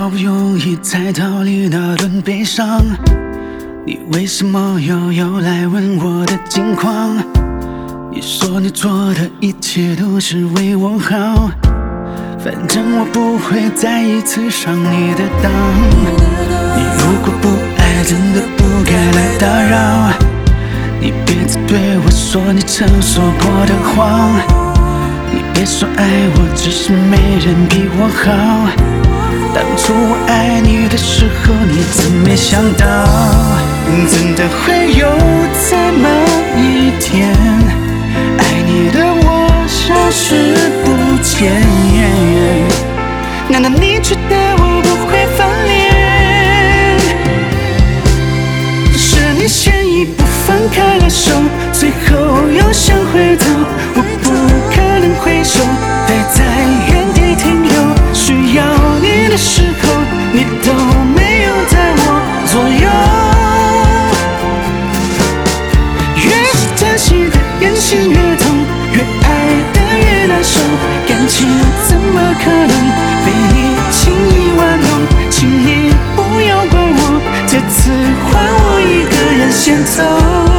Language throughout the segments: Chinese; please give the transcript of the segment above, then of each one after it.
好不容易才逃离那段悲伤，你为什么又来问我的近况？你说你做的一切都是为我好，反正我不会再一次上你的当。你如果不爱，真的不该来打扰。你别再对我说你曾说过的谎，你别说爱我只是没人比我好。当初我爱你的时候，你怎没想到，真的会有这么一天，爱你的我消失不见。难道你觉得我不会翻脸？是你先一步放开了手，最后又想回头，我不可能回首，待在原地停留。需要你的时候，你都没有在我左右。越是真心的任性越痛，越爱的越难受，感情怎么可能被你轻易玩弄？请你不要怪我，这次换我一个人先走。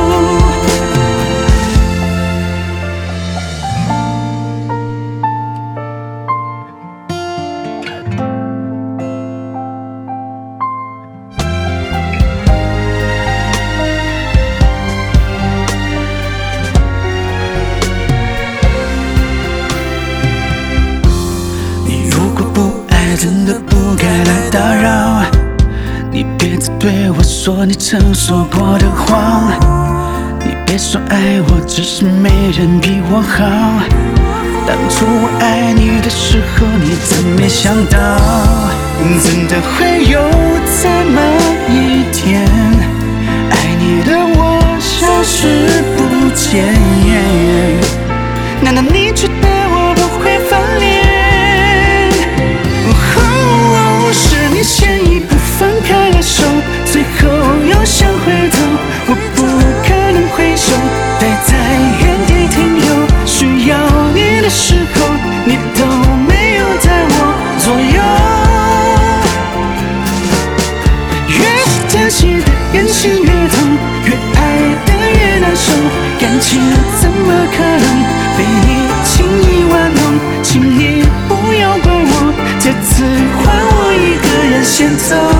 真的不该来打扰，你别再对我说你曾说过的谎，你别说爱我只是没人比我好。当初我爱你的时候，你怎没想到，真的会有这么一天，爱你的我消失不见。难道你觉得我不会翻脸？是你先一步放开了手，最后又想回头，我不可能回首，待在原地停留。需要你的时候，你都没有在我左右。越是真心的任性越痛，越爱的越难受，感情怎么可能被你轻易玩弄？请你不要怪我，这次换我一个人先走。